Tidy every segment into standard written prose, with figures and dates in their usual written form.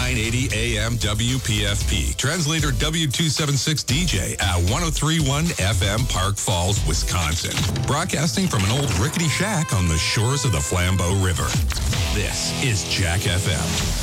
980 AM WPFP. Translator W276 DJ at 1031 FM Park Falls, Wisconsin. Broadcasting from an old rickety shack on the shores of the Flambeau River. This is Jack FM.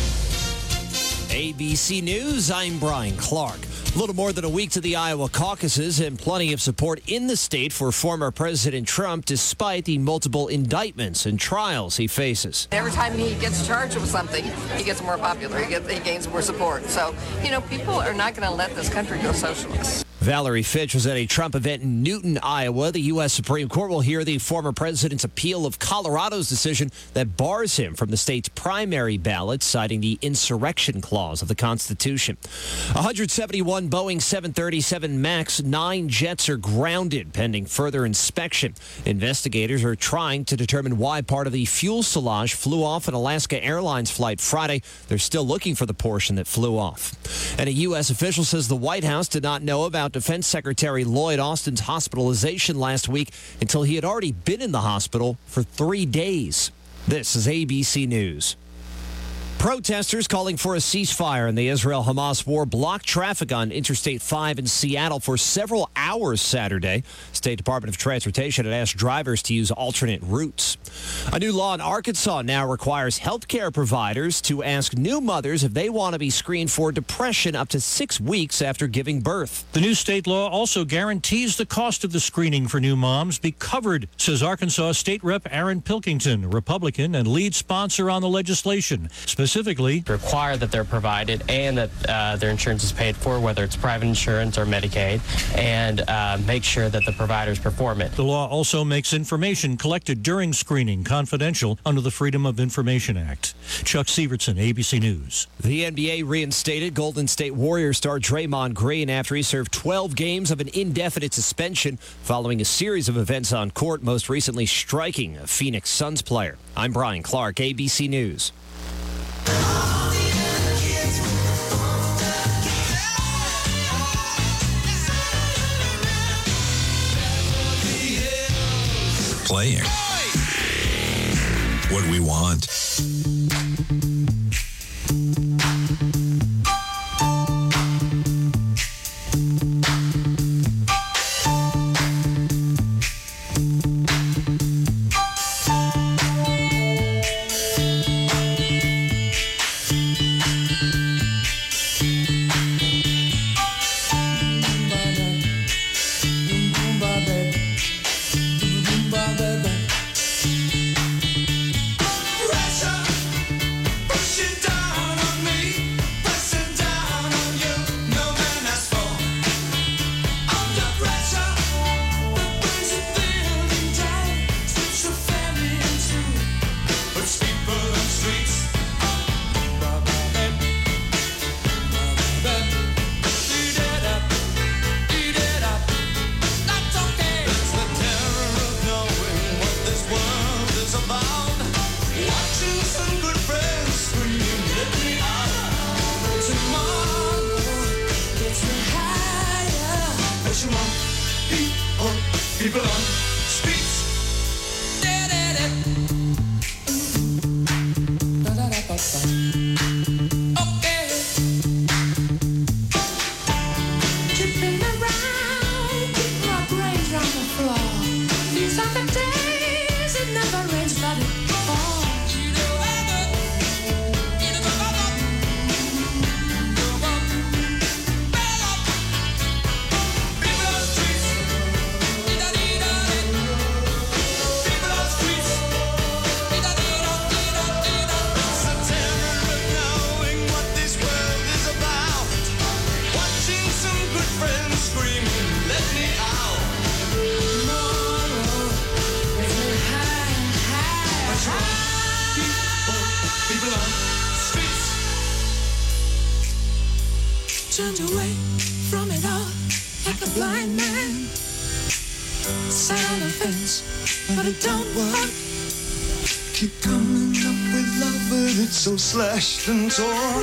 ABC News, I'm Brian Clark. A little more than a week to the Iowa caucuses and plenty of support in the state for former President Trump despite the multiple indictments and trials he faces. Every time he gets charged with something, he gets more popular. He gains more support. So, people are not going to let this country go socialist. Valerie Fitch was at a Trump event in Newton, Iowa. The U.S. Supreme Court will hear the former president's appeal of Colorado's decision that bars him from the state's primary ballot, citing the insurrection clause of the Constitution. 171 Boeing 737 MAX 9 jets are grounded pending further inspection. Investigators are trying to determine why part of the fuselage flew off an Alaska Airlines flight Friday. They're still looking for the portion that flew off. And a U.S. official says the White House did not know about Defense Secretary Lloyd Austin's hospitalization last week until he had already been in the hospital for 3 days. This is ABC News. Protesters calling for a ceasefire in the Israel-Hamas war blocked traffic on Interstate 5 in Seattle for several hours Saturday. State Department of Transportation had asked drivers to use alternate routes. A new law in Arkansas now requires health care providers to ask new mothers if they want to be screened for depression up to 6 weeks after giving birth. The new state law also guarantees the cost of the screening for new moms be covered, says Arkansas State Rep Aaron Pilkington, Republican and lead sponsor on the legislation. Specifically, require that they're provided and that their insurance is paid for, whether it's private insurance or Medicaid, and make sure that the providers perform it. The law also makes information collected during screening confidential under the Freedom of Information Act. Chuck Sievertson, ABC News. The NBA reinstated Golden State Warriors star Draymond Green after he served 12 games of an indefinite suspension following a series of events on court, most recently striking a Phoenix Suns player. I'm Brian Clark, ABC News. Playing what we want. People on streets. Okay. Tripping around, keep my brains on the floor. These are the days it never rains, let it fall. Turned away from it all like a blind man. Sat on the fence, but it don't work. Keep coming up with love, but it's so slashed and torn.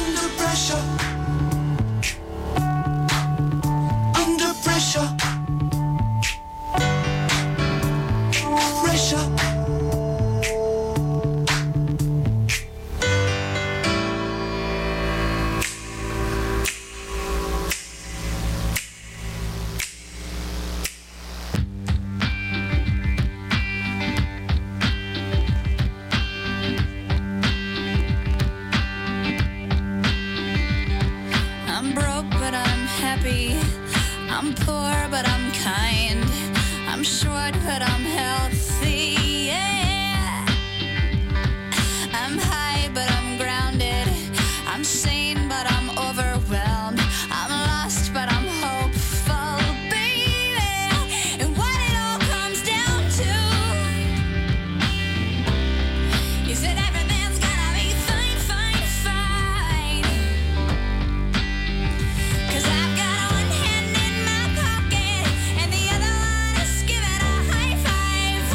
Under pressure. Under pressure. Pressure. I'm broke, but I'm happy. I'm poor, but I'm kind. I'm short, but I'm healthy. Yeah. I'm high, but I'm grounded. I'm sane, but I'm overwhelmed. I'm lost, but I'm hopeful, baby. And what it all comes down to is that everything's gonna be fine, fine, fine. 'Cause I've got one hand in my pocket and the other one is giving a high five.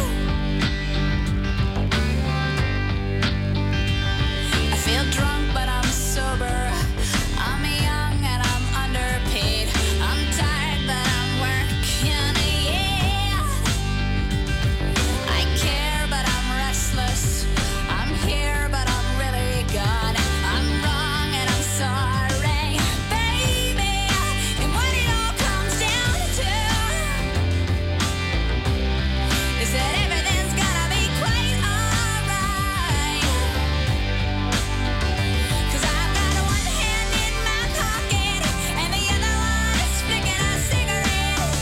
I feel drunk, but I'm sober. I'm young and I'm underpaid. I'm tired, but I'm working, yeah. I care, but I'm restless. I'm here, but I'm really gone. I'm wrong and I'm sorry, baby. And what it all comes down to is that everything's gonna be quite alright. 'Cause I've got one hand in my pocket and the other one is flicking a cigarette.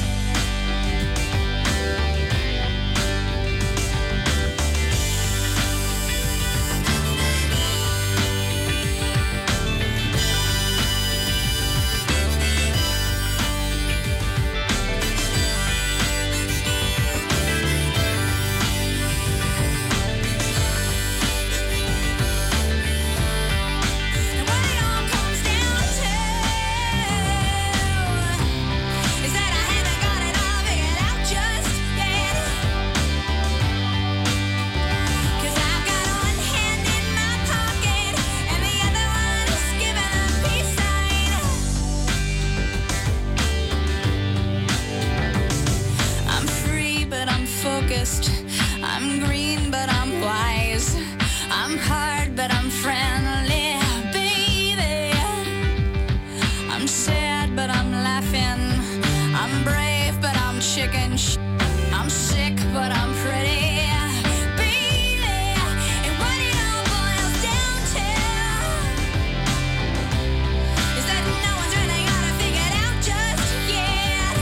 And what it all comes down to is that I haven't got it all figured out just yet. 'Cause I've got one hand in my pocket and the other one is giving a peace sign. I'm free, but I'm focused. I'm green, but I'm wise. I'm hard, but I'm friendly, baby. I'm sad, but I'm laughing. I'm brave, but I'm chicken. I'm sick, but I'm pretty, baby. And what it all boils down to is that no one's really got it figured out just yet.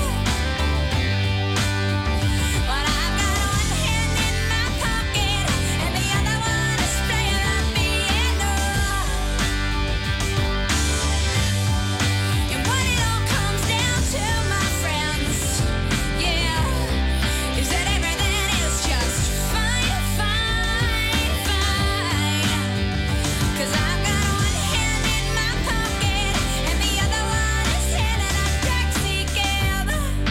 But I've got one hand in my pocket and the other one is playing the piano. And what it all comes down to, my friends, yeah, is that everything is just fine, fine, fine. 'Cause I've got one hand in my pocket and the other one is hailing a taxi cab.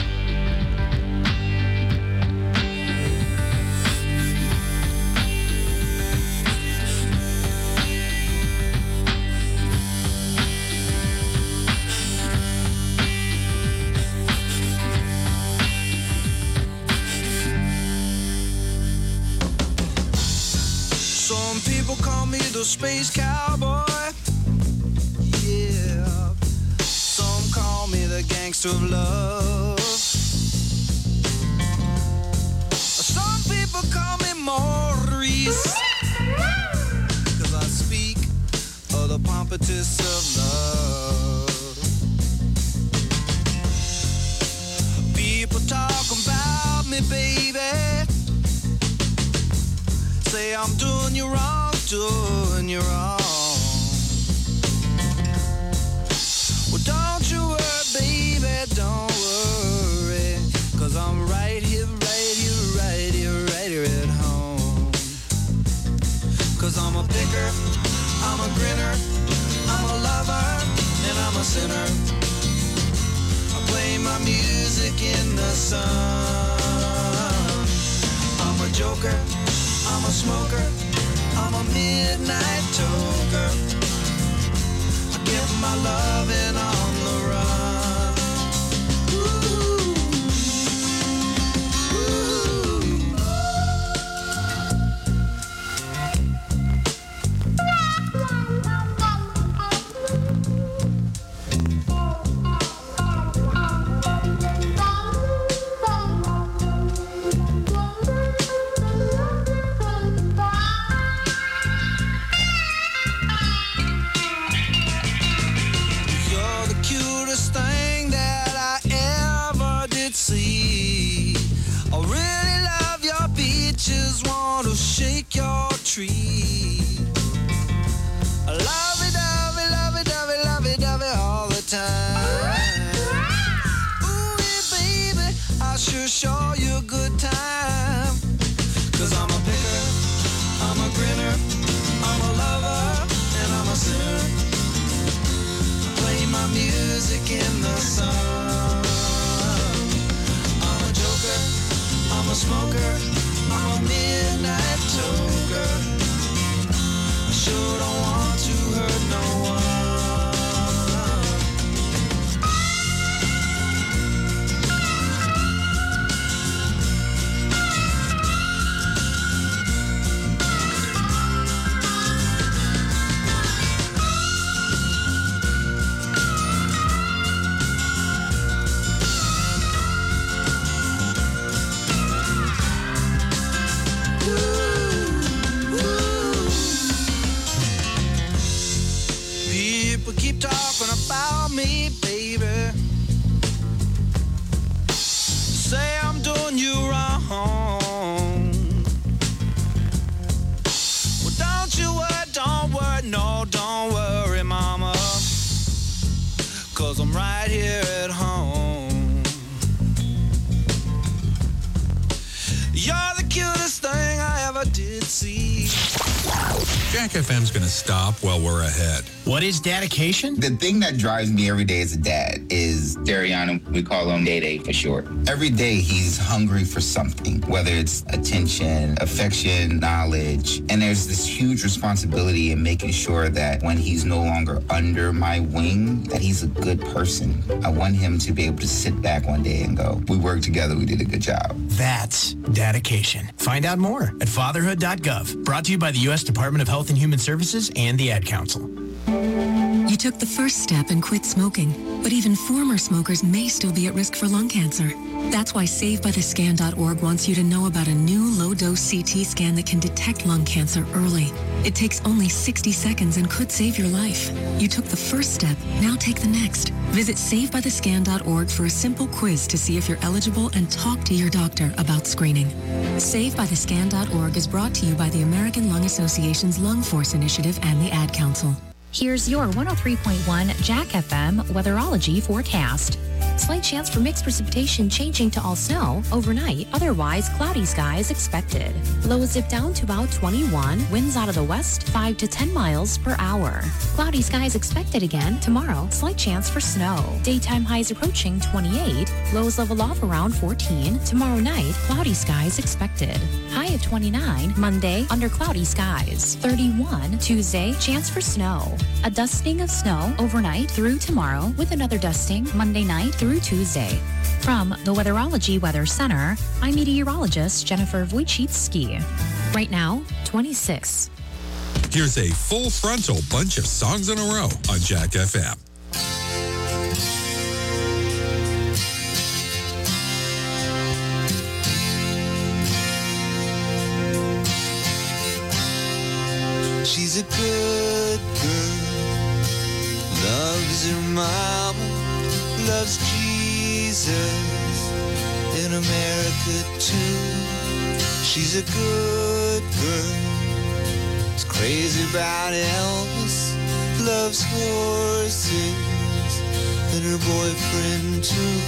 Some people call me the space cowboy. Yeah. Some call me the gangster of love. Some people call me Maurice. 'Cause I speak of the pompatus of love. People talk about me, baby. Say I'm doing you wrong, doing you wrong. Well, don't you worry, baby, don't worry. 'Cause I'm right here, right here, right here, right here at home. 'Cause I'm a picker, I'm a grinner, I'm a lover, and I'm a sinner. I play my music in the sun. I'm a joker, I'm a smoker, I'm a midnight toker. loving on the run. Ooh. You're the cutest thing that I ever did see. I really love your beaches, want to shake your tree. Lovey-dovey, lovey-dovey, lovey-dovey all the time. Ooh, yeah, baby, I sure show you a good time. 'Cause I'm a picker, I'm a grinner, I'm a lover, and I'm a sinner. Play my music in the sun. I'm a joker, I'm a smoker, I'm a midnight toker. I sure don't want to hurt no one. People keep talking about me, baby. Say I'm doing you wrong. Well, don't you worry, don't worry, no, don't worry, mama. 'Cause I'm right here at home. You're the cutest thing I ever did see. Jack FM's going to stop while we're ahead. What is dedication? The thing that drives me every day as a dad is Dariana. We call him Day Day for short. Every day he's hungry for something, whether it's attention, affection, knowledge. And there's this huge responsibility in making sure that when he's no longer under my wing, that he's a good person. I want him to be able to sit back one day and go, we worked together, we did a good job. That's dedication. Find out more at fatherhood.gov. Brought to you by the U.S. Department of Health and Human Services and the Ad Council. You took the first step and quit smoking, but even former smokers may still be at risk for lung cancer. That's why SaveByTheScan.org wants you to know about a new low-dose CT scan that can detect lung cancer early. It takes only 60 seconds and could save your life. You took the first step, now take the next. Visit SaveByTheScan.org for a simple quiz to see if you're eligible and talk to your doctor about screening. SaveByTheScan.org is brought to you by the American Lung Association's Lung Force Initiative and the Ad Council. Here's your 103.1 Jack FM weatherology forecast. Slight chance for mixed precipitation changing to all snow overnight. Otherwise, cloudy skies expected. Lows dip down to about 21. Winds out of the west 5 to 10 miles per hour. Cloudy skies expected again tomorrow. Slight chance for snow. Daytime highs approaching 28. Lows level off around 14. Tomorrow night, cloudy skies expected. High of 29. Monday, under cloudy skies. 31. Tuesday, chance for snow. A dusting of snow overnight through tomorrow with another dusting Monday night through Tuesday. From the Weatherology Weather Center, I'm meteorologist Jennifer Wojcicki. Right now, 26. Here's a full frontal bunch of songs in a row on Jack FM. She's a good girl, loves her mama, loves Jesus, in America too. She's a good girl, is crazy about Elvis, loves horses, and her boyfriend too.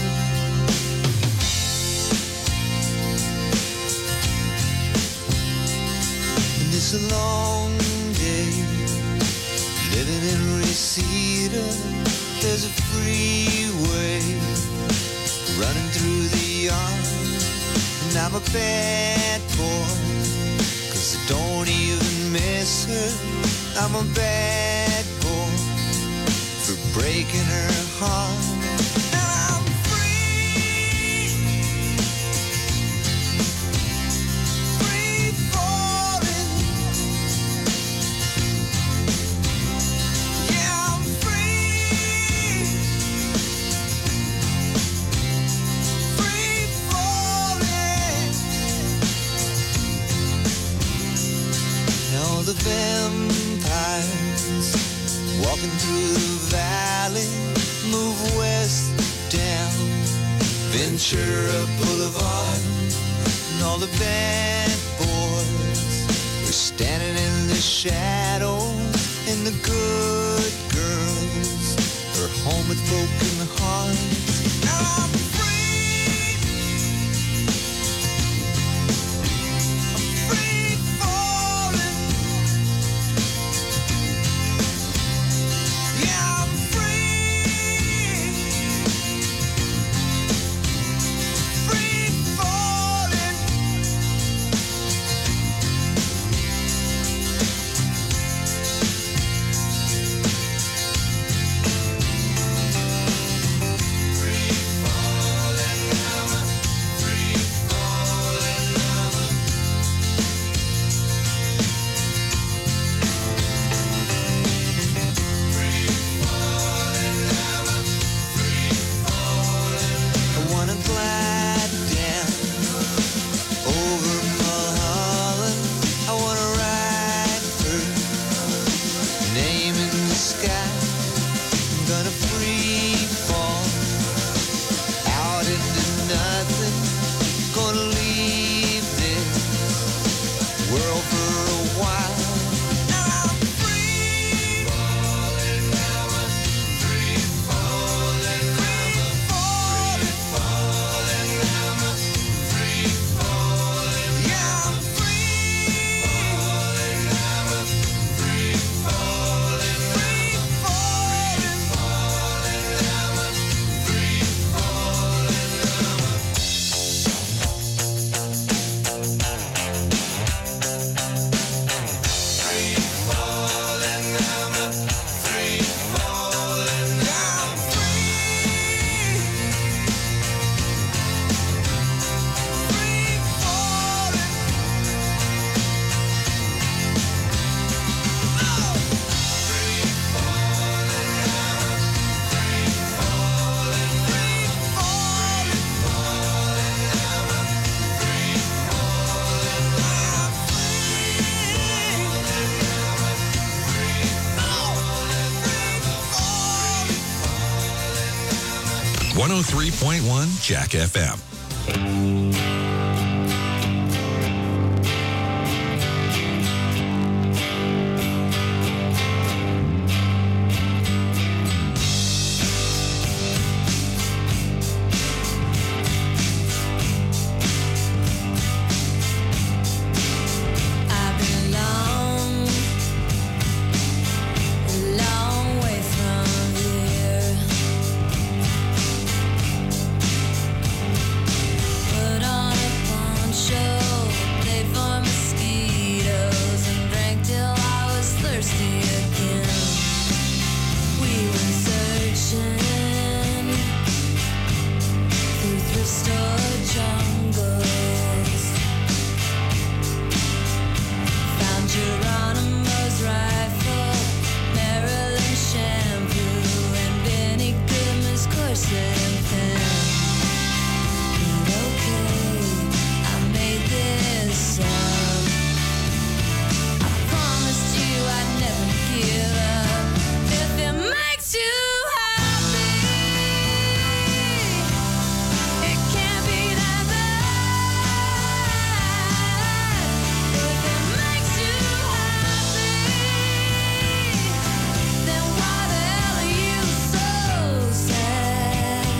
And it's a long day, living in Reseda. There's a freeway running through the yard, and I'm a bad boy, 'cause I don't even miss her. I'm a bad boy for breaking breaking her heart. Now I'm free, free falling. Yeah, I'm free, free falling. Now the vampires walking through the valley move west down Ventura Boulevard, and all the bad boys are standing in the shadows, and the good girls are home with broken hearts. Now I'm free, I'm free falling. Yeah, I'm free, free falling. Free falling now, free falling now. Free falling now, free falling. I wanna glide down over Mulholland. I wanna write her name in the sky. I'm gonna free fall out into nothing. Gonna leave this world for a while. Now I'm free falling now, free falling now, free falling now, free falling. Yeah, I'm free falling now, free falling, free falling, falling now, free falling now. Free falling now, free falling now, free, free falling. Free falling now, free falling, free falling, falling now, free falling now, free. 103.1 Jack FM. I belong a long way from here. Put on a poncho, played for mosquitoes, and drank till I was thirsty again. We went searching through thrift store jungles. Found Geronimo's rifle, Maryland shampoo, and Benny Goodman's corset and pen. But okay, I made this up. I promised you I'd never give up. If it makes you happy, it can't be that bad. If it makes you happy, then why the hell are you so sad?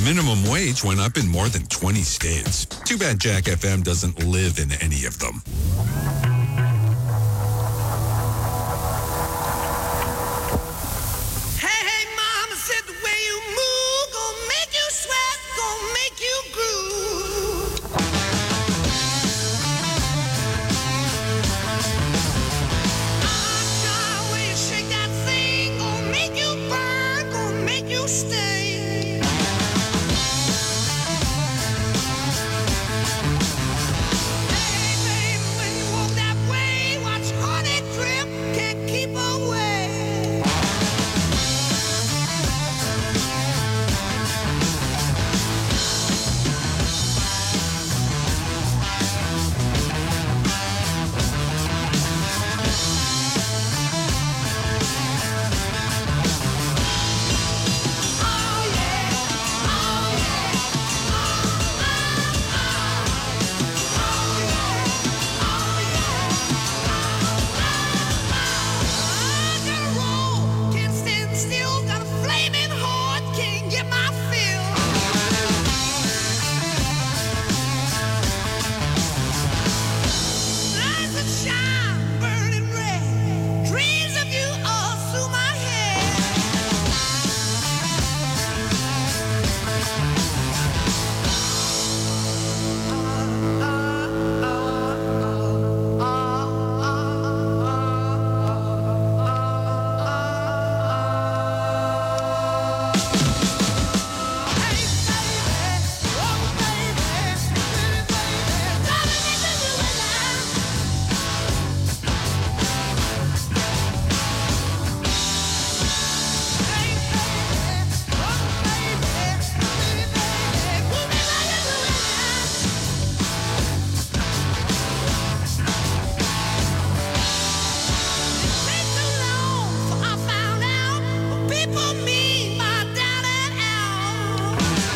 Minimum wage went up in more than 20 states. Too bad Jack FM doesn't live in any of them. Hey, mama said the way you move gonna make you sweat, gonna make you groove. The way you shake that thing gonna make you burn, gonna make you stay. Hey, baby, when you walk that way, watch honey drip, can't keep away. Can't stand still, got a flaming heart, can't get my fill. Lights that shine, burning red, dreams of you all through my head. People mean by down and out.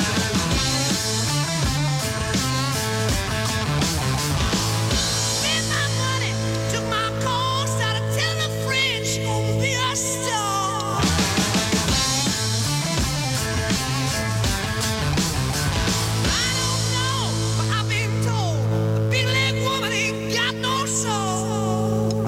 Spent my money, took my call, started telling a friend she gon' be a star. I don't know, but I've been told a big leg woman ain't got no soul.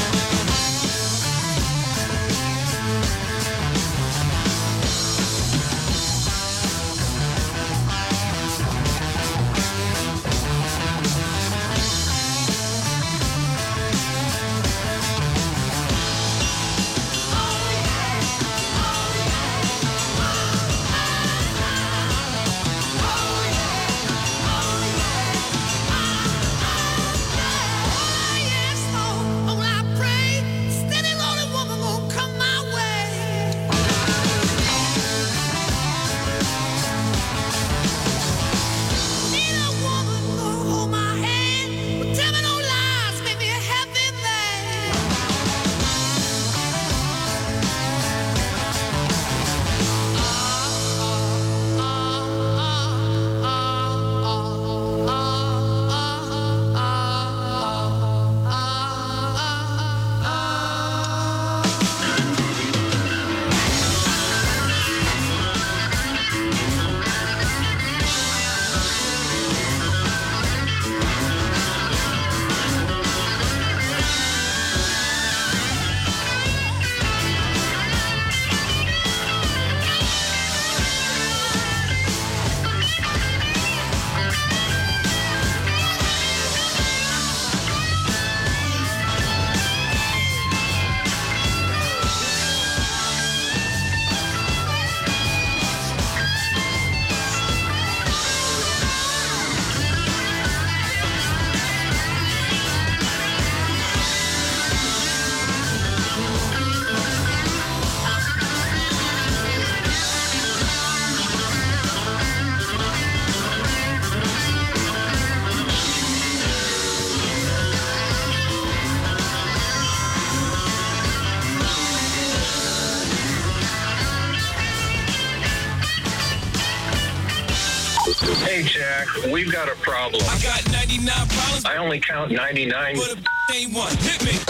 Hey, Jack, we've got a problem. I got 99 problems. I only count 99. But a ain't one. Hit me.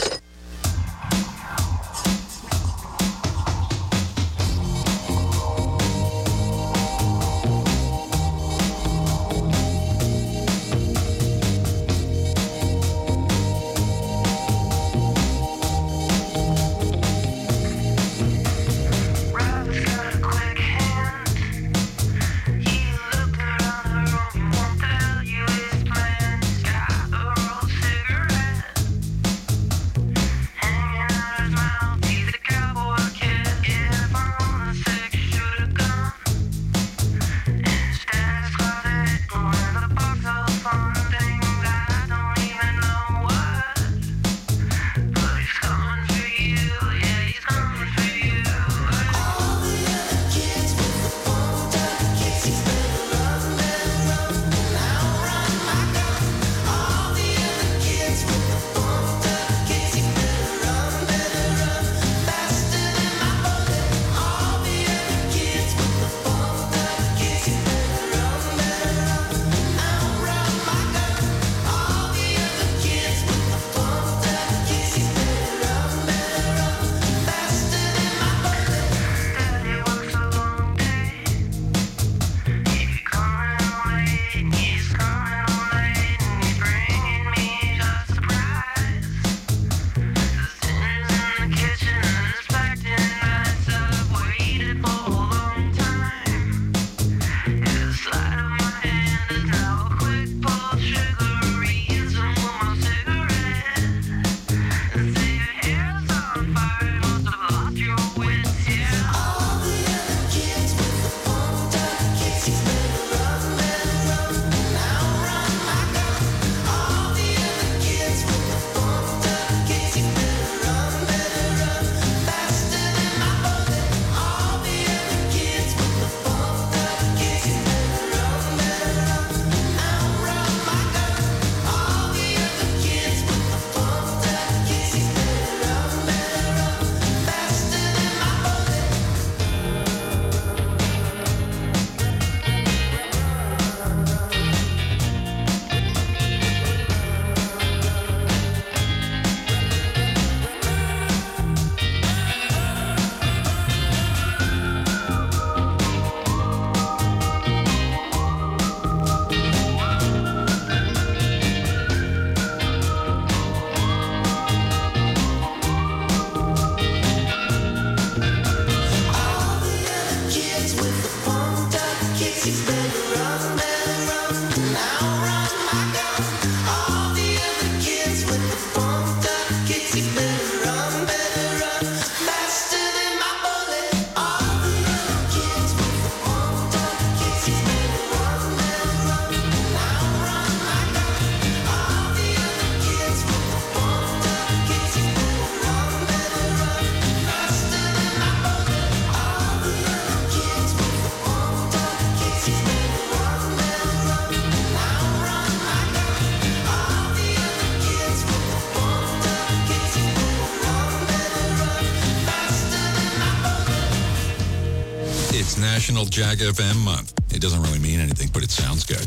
It's National Jag FM Month. It doesn't really mean anything, but it sounds good.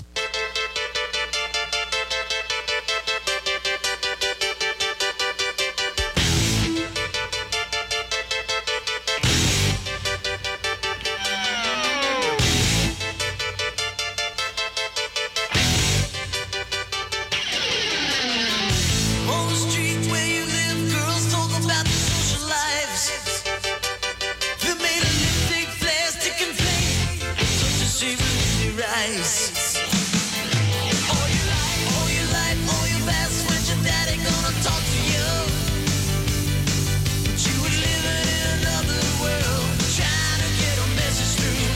On the street where you live, girls talk about the social lives. They're made of lipstick, plastic, and flame. Such a shame in your eyes. All your life, all your past, when's your daddy gonna talk to you? But you were living in another world, trying to get a message through.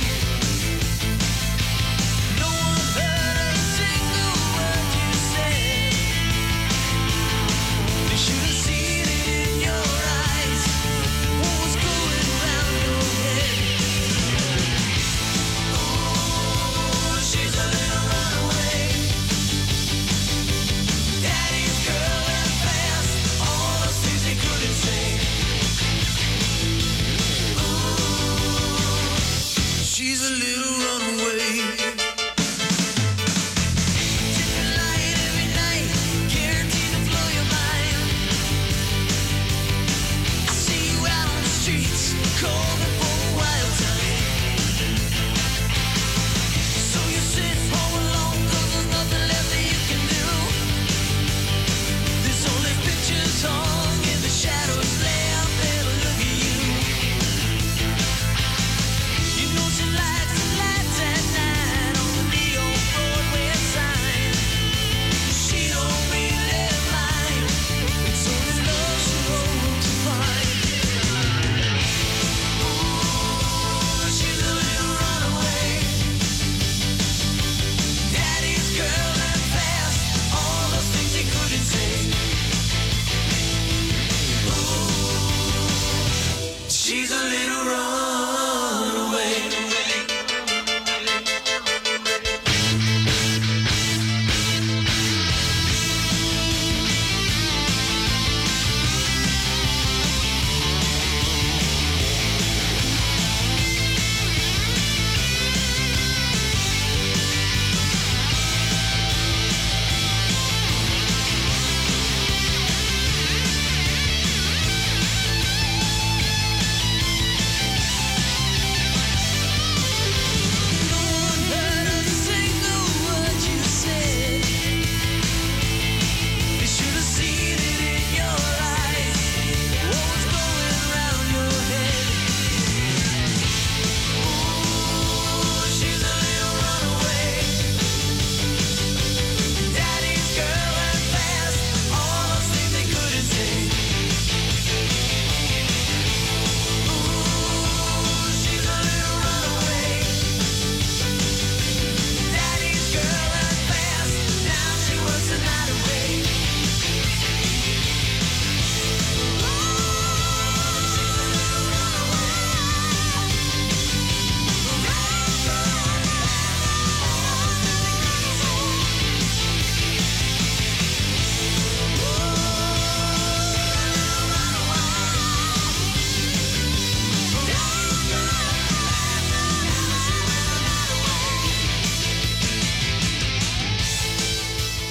No one heard a single word you said. They should have seen it in your eyes. What was going around your head? Oh, she's a little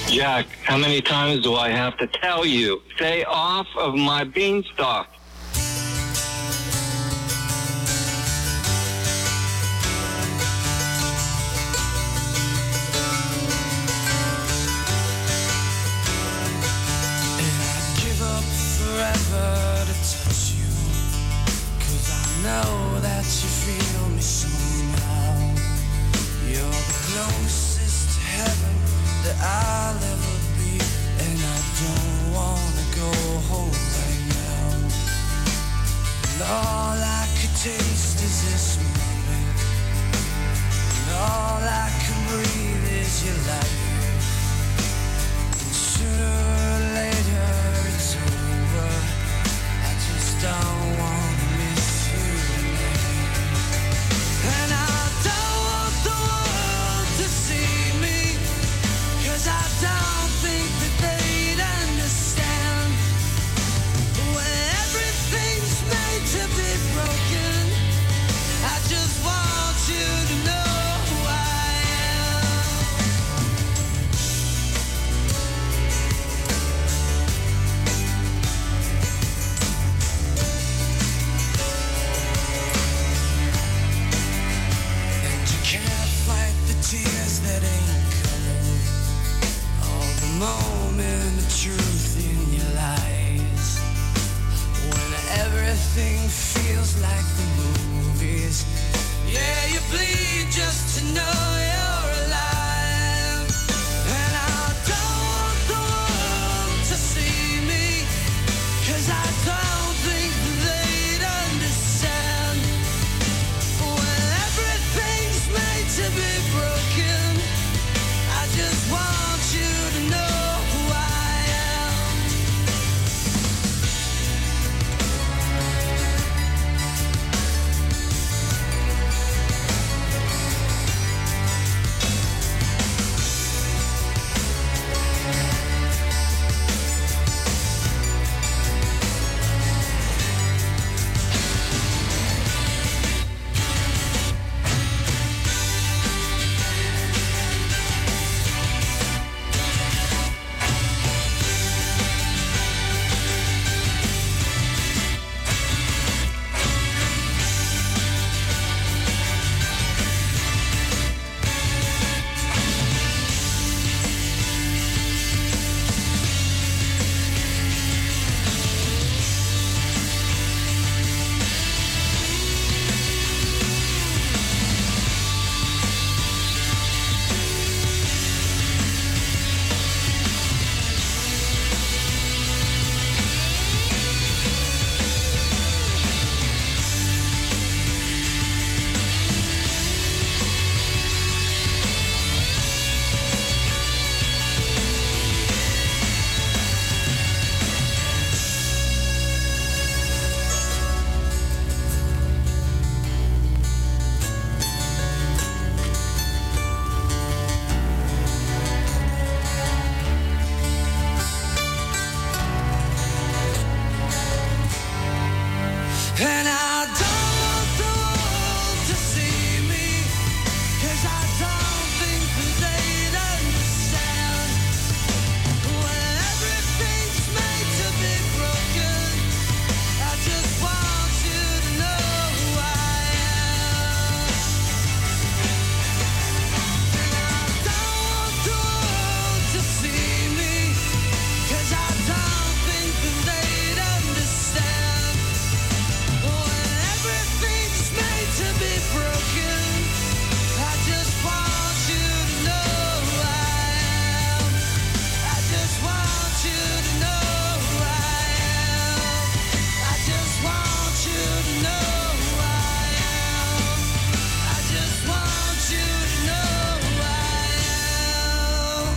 Jack, how many times do I have to tell you? Stay off of my beanstalk. Forever to touch you, 'cause I know that you feel me somehow. You're the closest to heaven that I'll ever be, and I don't wanna go home right now. And all I could taste is this moment, and all I can breathe is your light. And sooner or later it's over. I just don't want to miss you tonight. And I don't want the world to see me, 'cause I don't think that they'd understand. When everything's made to be broken, I just want you to know who I am. Can't fight the tears that ain't coming. All the moment of truth in your eyes. When everything feels like the movies. Yeah, you bleed just to know you're alive. And I don't want the world to see me, 'cause I don't think they'd understand. When everything's made to be broken, I just want you to know who I am. And I don't want the world to see me, 'cause I don't think that they'd understand. When everything's made to be broken, I just want you to know who I am. And I don't want the world to see me, 'cause I don't think that they'd understand. When everything's made to be broken, I just want you to know who I am. I just want you to know who I am. I just want you to know who I am. I just want you to know who I am.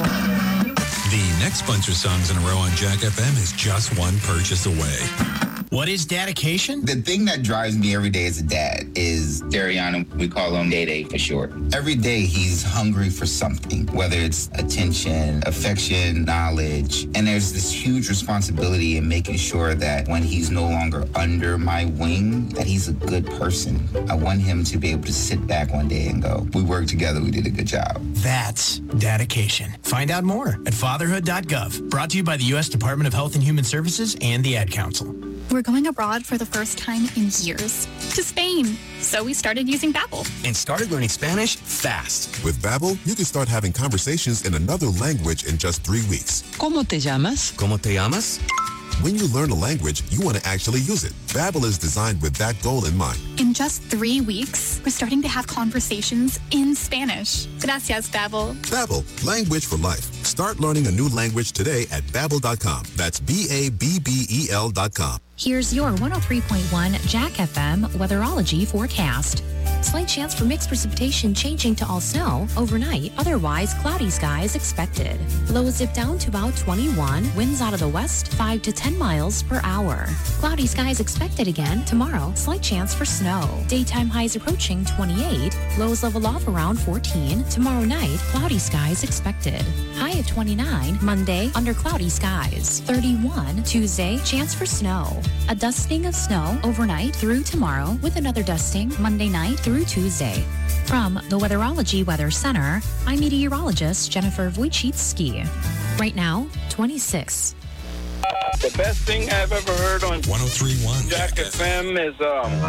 The next bunch of songs in a row on Jack FM is just one purchase away. What is dedication? The thing that drives me every day as a dad is Dariana. We call him Day for short. Every day he's hungry for something, whether it's attention, affection, knowledge. And there's this huge responsibility in making sure that when he's no longer under my wing, that he's a good person. I want him to be able to sit back one day and go, we worked together, we did a good job. That's dedication. Find out more at fatherhood.gov. Brought to you by the U.S. Department of Health and Human Services and the Ad Council. We're going abroad for the first time in years, to Spain. So we started using Babbel. And started learning Spanish fast. With Babbel, you can start having conversations in another language in just 3 weeks. ¿Cómo te llamas? ¿Cómo te llamas? When you learn a language, you want to actually use it. Babbel is designed with that goal in mind. In just 3 weeks, we're starting to have conversations in Spanish. Gracias, Babbel. Babbel, language for life. Start learning a new language today at Babbel.com. That's BABBEL.com. Here's your 103.1 Jack FM weatherology forecast. Slight chance for mixed precipitation changing to all snow overnight. Otherwise, cloudy skies expected. Lows dip down to about 21. Winds out of the west 5 to 10 miles per hour. Cloudy skies expected again tomorrow. Slight chance for snow. Daytime highs approaching 28. Lows level off around 14. Tomorrow night, cloudy skies expected. High at 29. Monday, under cloudy skies. 31. Tuesday, chance for snow. A dusting of snow overnight through tomorrow with another dusting Monday night through Tuesday. From the Weatherology Weather Center, I'm meteorologist Jennifer Wojcicki. Right now, 26. The best thing I've ever heard on 103.1 Jack FM is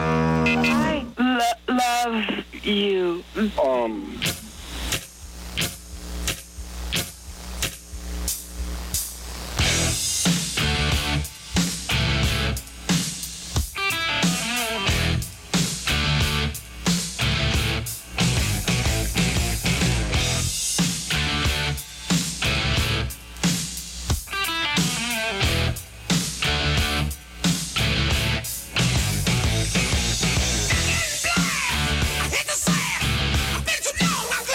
I love you. I hit the sand. I've been too long.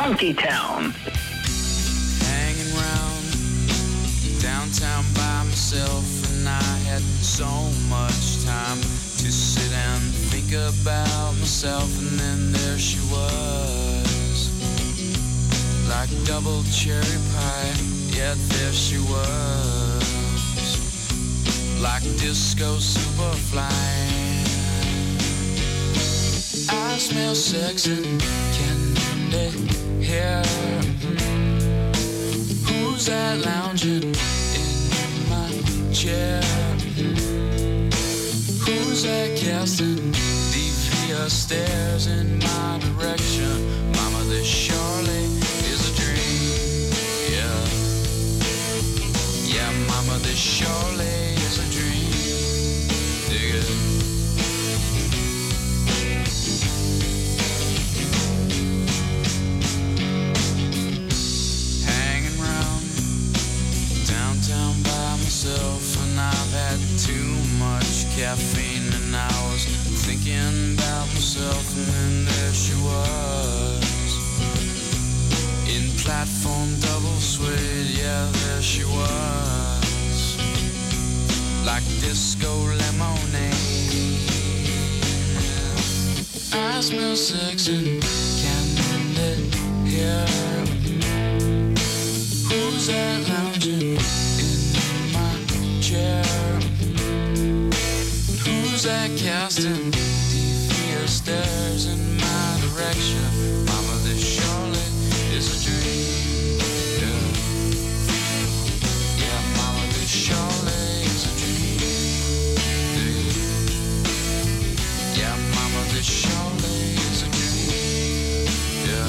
Funky Town. Hanging round downtown by myself, and I had so much time to sit and think about myself, and then there she was, like double cherry pie, yet there she was, like disco superfly. I smell sex and candy here. Who's that lounging in my chair? Who's that casting devious stares in my direction? Mama, this surely is a dream. Yeah, mama, this surely is a dream. Dig it. And I've had too much caffeine, and I was thinking about myself, and then there she was, in platform double suede, yeah, there she was, like disco lemonade. I smell sex and candy here. Who's that lounging chair? Who's that casting devious stares in my direction? Mama, this surely is a dream. Yeah, mama, this surely is a dream. Yeah, mama, this surely is a dream. Yeah.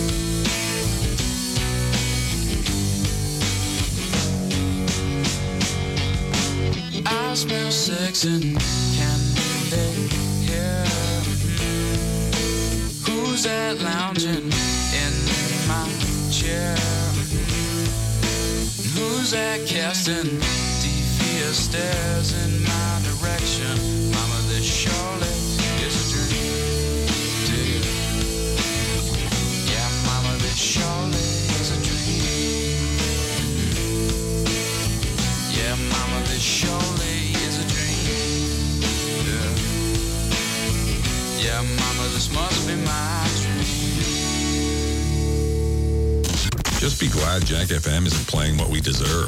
I smell sex and candy here. Who's that lounging in my chair? Who's that casting devious stares in my direction? Mama, this surely is a dream. Dig it. Yeah, mama, this surely is a dream. Yeah, mama, this surely. Yeah, mama, this must be my dream. Just be glad Jack FM isn't playing what we deserve.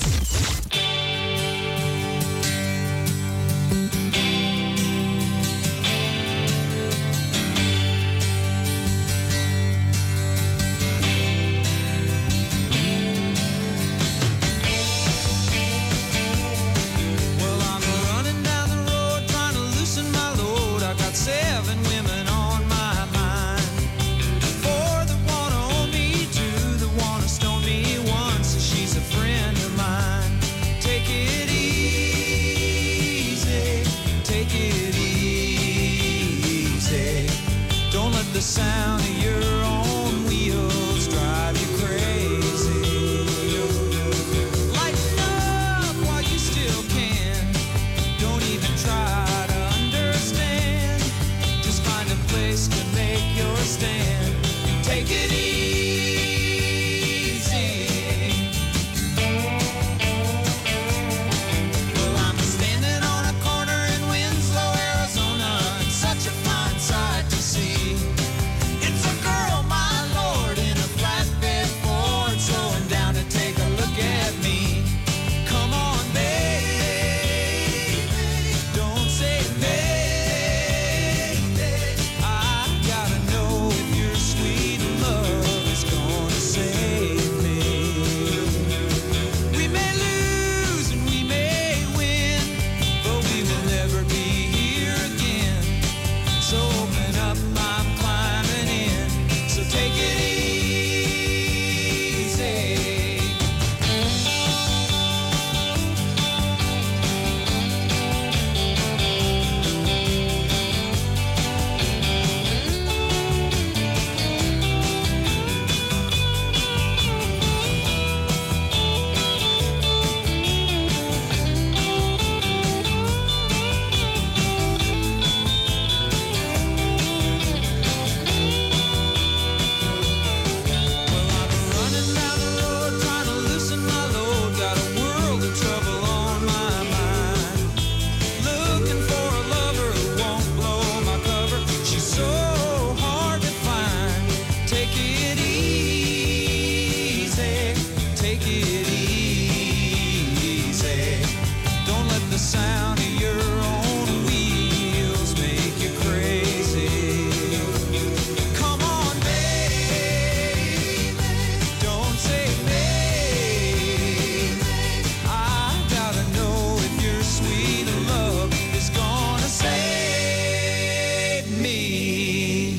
Friend of mine. the sound of your own wheels make you crazy. Come on, baby, don't say maybe. I gotta know if your sweet love is gonna save me.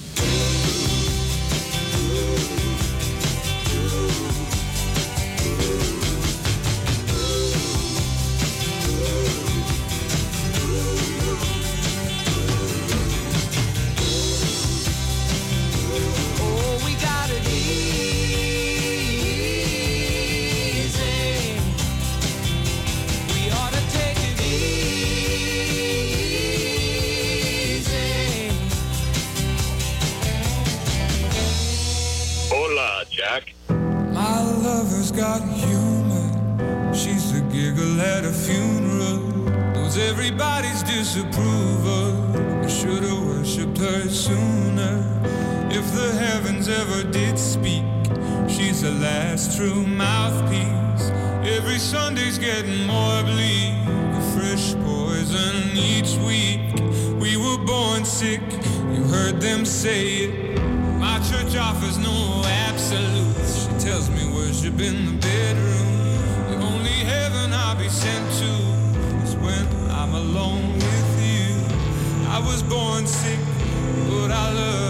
Oh, we got it easy. We ought to take it easy. Hola, Jack. My lover's got humor. She's the giggle at a funeral. Knows everybody's disapproval. I should've worshipped her sooner. If the heavens ever did speak, she's the last true mouthpiece. Every Sunday's getting more bleak. A fresh poison each week. We were born sick, you heard them say it. My church offers no absolutes. She tells me worship in the bedroom. The only heaven I'll be sent to is when I'm alone with you. I was born sick, but I love